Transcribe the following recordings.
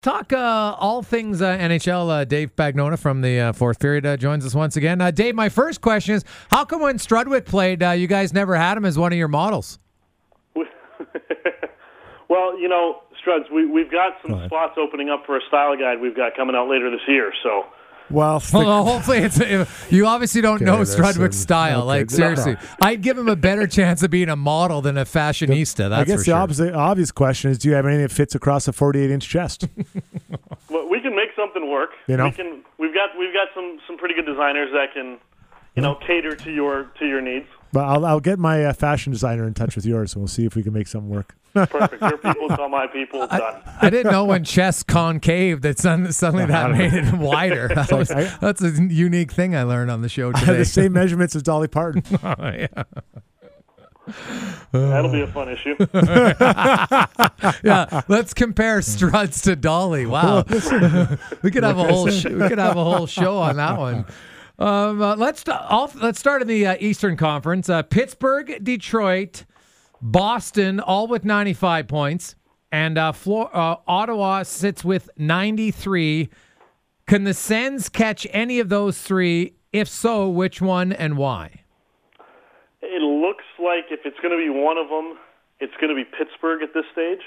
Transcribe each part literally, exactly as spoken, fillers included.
Talk uh, all things uh, N H L. Uh, Dave Bagnona from the uh, fourth period uh, joins us once again. Uh, Dave, my first question is, how come when Strudwick played, uh, you guys never had him as one of your models? Well, you know, Struds, we, we've got some spots opening up for a style guide we've got coming out later this year, so... Well, well hopefully it's you obviously don't okay, know Strudwick's style. Okay, like seriously, no. I'd give him a better chance of being a model than a fashionista. That's I guess for the sure. opposite, obvious question is: do you have anything that fits across a forty-eight inch chest? Well, we can make something work. You know, we can. We've got we've got some, some pretty good designers that can, you know, cater to your to your needs. But I'll I'll get my uh, fashion designer in touch with yours, and we'll see if we can make something work. Perfect. Your people tell my people. It's done. I, I didn't know when chest concave that suddenly that made it wider. That was, that's a unique thing I learned on the show today. I had the same measurements as Dolly Parton. Oh, yeah. That'll be a fun issue. Yeah, let's compare Struds to Dolly. Wow, we could have a whole sh- we could have a whole show on that one. Um, uh, let's st- all, let's start in the uh, Eastern Conference. Uh, Pittsburgh, Detroit, Boston, all with ninety-five points, and uh, Flor- uh, Ottawa sits with ninety-three. Can the Sens catch any of those three? If so, which one and why? It looks like if it's going to be one of them, it's going to be Pittsburgh at this stage,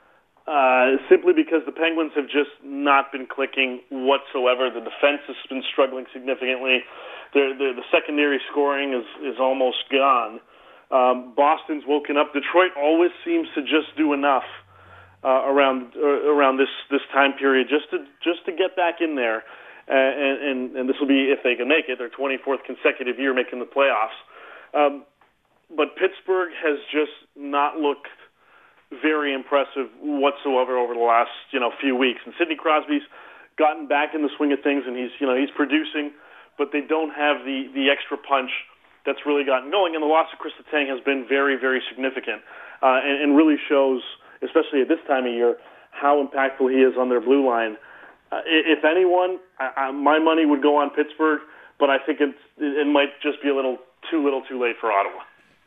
uh, simply because the Penguins have just not been clicking whatsoever. The defense has been struggling significantly. They're, they're, the secondary scoring is, is almost gone. Um, Boston's woken up. Detroit always seems to just do enough uh, around uh, around this, this time period just to just to get back in there, uh, and, and and this will be if they can make it their twenty-fourth consecutive year making the playoffs. Um, but Pittsburgh has just not looked very impressive whatsoever over the last you know few weeks. And Sidney Crosby's gotten back in the swing of things, and he's you know he's producing, but they don't have the the extra punch that's really gotten going, and the loss of Chris Letang has been very, very significant, uh, and, and really shows, especially at this time of year, how impactful he is on their blue line. Uh, if anyone, I, I, my money would go on Pittsburgh, but I think it's, it might just be a little too little too late for Ottawa.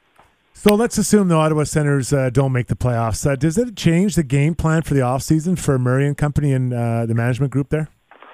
So let's assume the Ottawa Senators uh, don't make the playoffs. Uh, does it change the game plan for the offseason for Murray and company and uh, the management group there?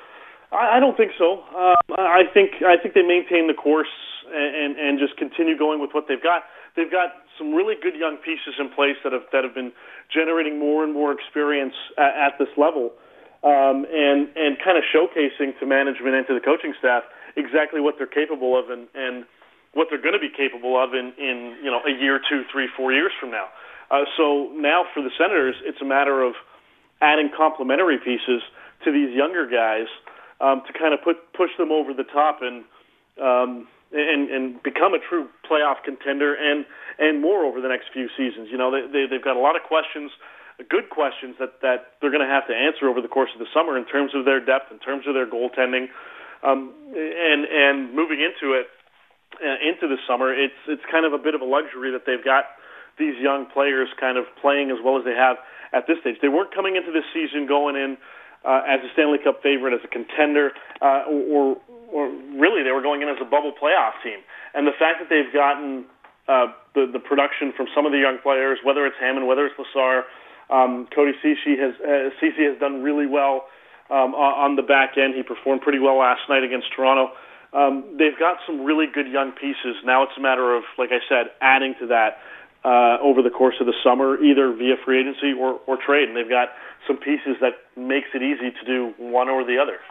I, I don't think so. Uh, I think I think they maintain the course and, and just continue going with what they've got. They've got some really good young pieces in place that have that have been generating more and more experience at, at this level, um, and and kind of showcasing to management and to the coaching staff exactly what they're capable of and, and what they're going to be capable of in, in you know a year, two, three, four years from now. Uh, so now for the Senators, it's a matter of adding complementary pieces to these younger guys um, to kind of put push them over the top and. Um, And, and become a true playoff contender and, and more over the next few seasons. You know, they, they, they've got a lot of questions, good questions that, that they're going to have to answer over the course of the summer in terms of their depth, in terms of their goaltending, um, and and moving into it uh, into the summer. It's it's kind of a bit of a luxury that they've got these young players kind of playing as well as they have at this stage. They weren't coming into this season going in uh, as a Stanley Cup favorite, as a contender, uh, or or really they were going in as a bubble playoff team. And the fact that they've gotten uh, the, the production from some of the young players, whether it's Hammond, whether it's Lassar, um, Cody Ceci has, uh, Ceci has done really well um, on the back end. He performed pretty well last night against Toronto. Um, they've got some really good young pieces. Now it's a matter of, like I said, adding to that uh, over the course of the summer, either via free agency or, or trade. And they've got some pieces that makes it easy to do one or the other.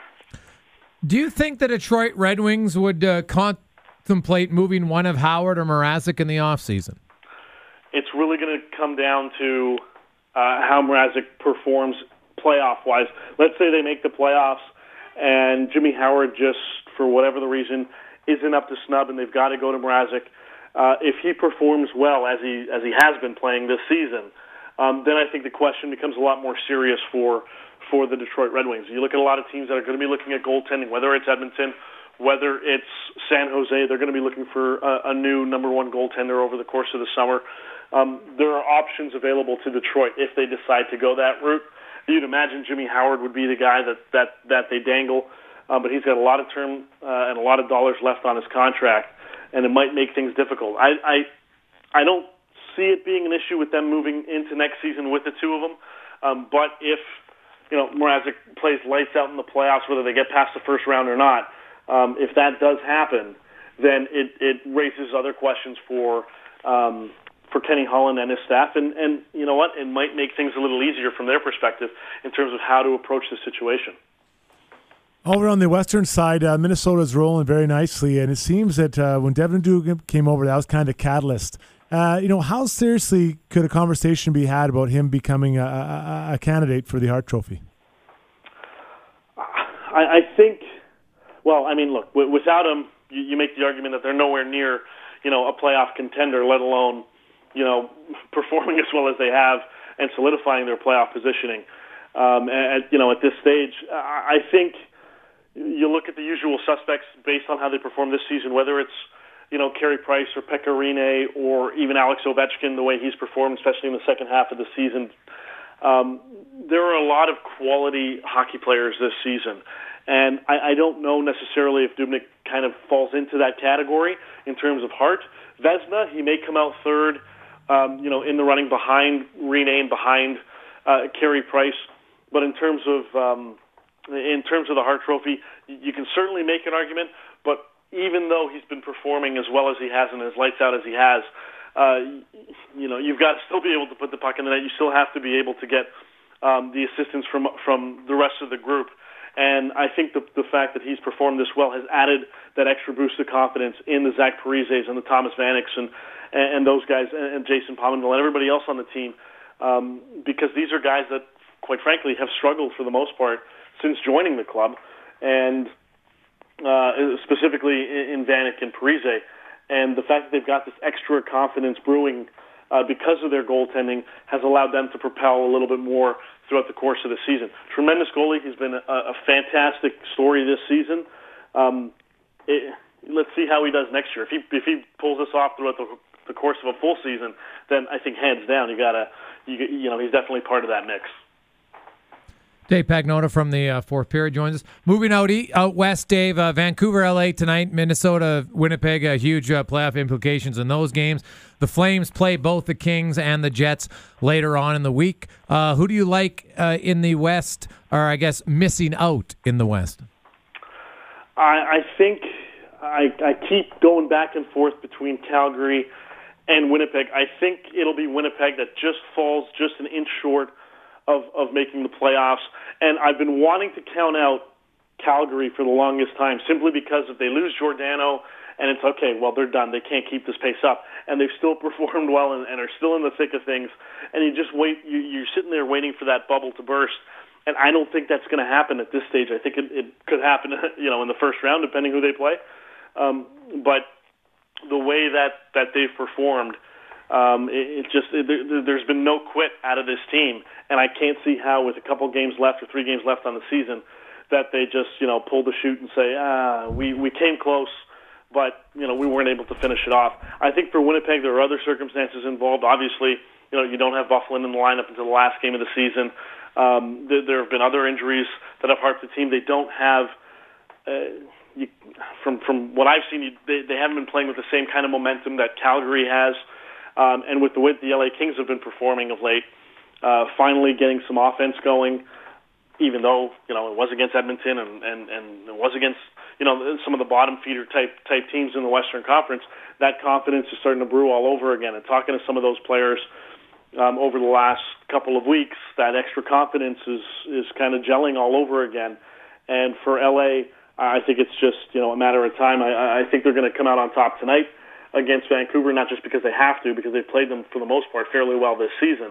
Do you think the Detroit Red Wings would uh, contemplate moving one of Howard or Mrazek in the offseason? It's really going to come down to uh, how Mrazek performs playoff-wise. Let's say they make the playoffs and Jimmy Howard just, for whatever the reason, isn't up to snub and they've got to go to Mrazek. Uh, if he performs well, as he as he has been playing this season, um, then I think the question becomes a lot more serious for for the Detroit Red Wings. You look at a lot of teams that are going to be looking at goaltending, whether it's Edmonton, whether it's San Jose, they're going to be looking for a, a new number one goaltender over the course of the summer. Um, there are options available to Detroit if they decide to go that route. You'd imagine Jimmy Howard would be the guy that, that, that they dangle, uh, but he's got a lot of term uh, and a lot of dollars left on his contract, and it might make things difficult. I, I, I don't see it being an issue with them moving into next season with the two of them, um, but if you know, Mrazek plays lights out in the playoffs, whether they get past the first round or not. Um, if that does happen, then it, it raises other questions for um, for Kenny Holland and his staff. And, and you know what? It might make things a little easier from their perspective in terms of how to approach the situation. Over on the western side, uh, Minnesota's rolling very nicely, and it seems that uh, when Devin Dugan came over, that was kind of a catalyst. Uh, you know, how seriously could a conversation be had about him becoming a, a, a candidate for the Hart Trophy? I, I think, well, I mean, look, w- without him, you, you make the argument that they're nowhere near, you know, a playoff contender, let alone, you know, performing as well as they have and solidifying their playoff positioning. Um, at, you know, at this stage, I, I think you look at the usual suspects based on how they perform this season, whether it's, you know, Carey Price or Pekka Rinne or even Alex Ovechkin, the way he's performed, especially in the second half of the season. Um, there are a lot of quality hockey players this season. And I, I don't know necessarily if Dubnyk kind of falls into that category in terms of Hart. Vezina, he may come out third, um, you know, in the running behind Rinne and behind uh, Carey Price. But in terms of um, in terms of the Hart Trophy, you can certainly make an argument, but even though he's been performing as well as he has and as lights out as he has, uh, you know, you've got to still be able to put the puck in the net. You still have to be able to get um, the assistance from from the rest of the group. And I think the the fact that he's performed this well has added that extra boost of confidence in the Zach Parises and the Thomas Vaneks and, and those guys and, and Jason Pominville and everybody else on the team, um, because these are guys that, quite frankly, have struggled for the most part since joining the club. And Uh, specifically in Vanek and Parise, and the fact that they've got this extra confidence brewing uh, because of their goaltending has allowed them to propel a little bit more throughout the course of the season. Tremendous goalie. He's been a, a fantastic story this season. Um, it, let's see how he does next year. If he if he pulls this off throughout the, the course of a full season, then I think hands down you gotta you, you know he's definitely part of that mix. Dave Pagnotta from the uh, fourth period joins us. Moving out, e- out west, Dave, uh, Vancouver, L A tonight, Minnesota, Winnipeg, uh, huge uh, playoff implications in those games. The Flames play both the Kings and the Jets later on in the week. Uh, who do you like uh, in the West, or I guess missing out in the West? I, I think I, I keep going back and forth between Calgary and Winnipeg. I think it'll be Winnipeg that just falls just an inch short Of, of making the playoffs. And I've been wanting to count out Calgary for the longest time simply because if they lose Giordano and it's okay, well, they're done. They can't keep this pace up. And they've still performed well and, and are still in the thick of things. And you just wait, you, you're sitting there waiting for that bubble to burst. And I don't think that's going to happen at this stage. I think it, it could happen, you know, in the first round, depending who they play. Um, but the way that, that they've performed, Um, it, it just it, there, there's been no quit out of this team, and I can't see how, with a couple games left or three games left on the season, that they just you know pull the chute and say, ah, we we came close, but you know we weren't able to finish it off. I think for Winnipeg there are other circumstances involved. Obviously, you know you don't have Byfuglien in the lineup until the last game of the season. Um, there, there have been other injuries that have hurt the team. They don't have. Uh, you, from from what I've seen, you, they they haven't been playing with the same kind of momentum that Calgary has. Um, and with the way the L A Kings have been performing of late, uh, finally getting some offense going, even though you know it was against Edmonton and, and, and it was against you know some of the bottom feeder type type teams in the Western Conference, that confidence is starting to brew all over again. And talking to some of those players um, over the last couple of weeks, that extra confidence is is kind of gelling all over again. And for L A, I think it's just you know a matter of time. I, I think they're going to come out on top tonight against Vancouver, not just because they have to, because they've played them for the most part fairly well this season.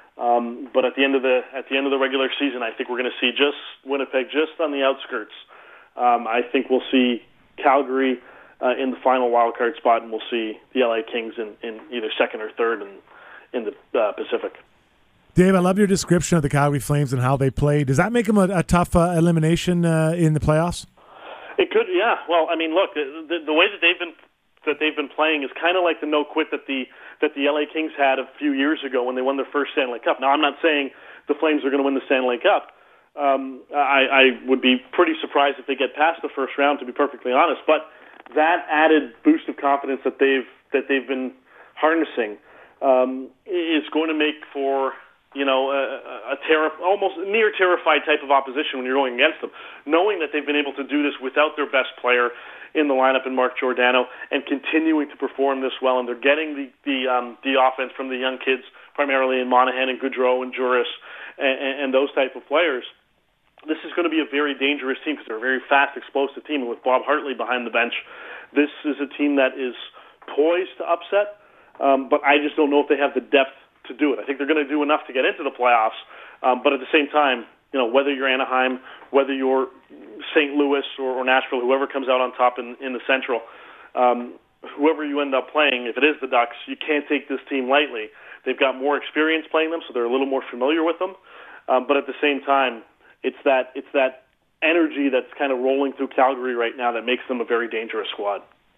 Um, but at the end of the at the end of the regular season, I think we're going to see just Winnipeg just on the outskirts. Um, I think we'll see Calgary uh, in the final wild card spot, and we'll see the L A Kings in, in either second or third in in the uh, Pacific. Dave, I love your description of the Calgary Flames and how they play. Does that make them a, a tough uh, elimination uh, in the playoffs? It could, yeah. Well, I mean, look, the, the, the way that they've been that they've been playing is kind of like the no quit that the that the L A Kings had a few years ago when they won their first Stanley Cup. Now, I'm not saying the Flames are going to win the Stanley Cup. Um, I, I would be pretty surprised if they get past the first round, to be perfectly honest. But that added boost of confidence that they've that they've been harnessing um, is going to make for you know, a, a terri- almost near terrified type of opposition when you're going against them, knowing that they've been able to do this without their best player in the lineup in Mark Giordano and continuing to perform this well, and they're getting the the, um, the offense from the young kids, primarily in Monahan and Goudreau and Juris and, and, and those type of players. This is going to be a very dangerous team because they're a very fast, explosive team, and with Bob Hartley behind the bench, this is a team that is poised to upset, um, but I just don't know if they have the depth to do it. I think they're going to do enough to get into the playoffs, um, but at the same time, you know, whether you're Anaheim, whether you're Saint Louis or, or Nashville, whoever comes out on top in, in the Central, um, whoever you end up playing, if it is the Ducks, you can't take this team lightly. They've got more experience playing them, so they're a little more familiar with them, um, but at the same time, it's that it's that energy that's kind of rolling through Calgary right now that makes them a very dangerous squad.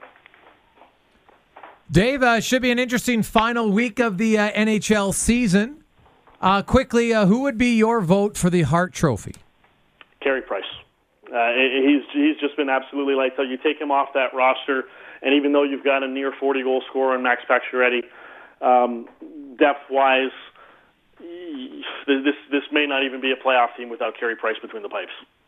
Dave, uh, should be an interesting final week of the uh, N H L season. Uh, quickly, uh, who would be your vote for the Hart Trophy? Carey Price. Uh, he's he's just been absolutely lights out. You take him off that roster, and even though you've got a near forty-goal scorer in Max Pacioretty, um, depth-wise, this this may not even be a playoff team without Carey Price between the pipes.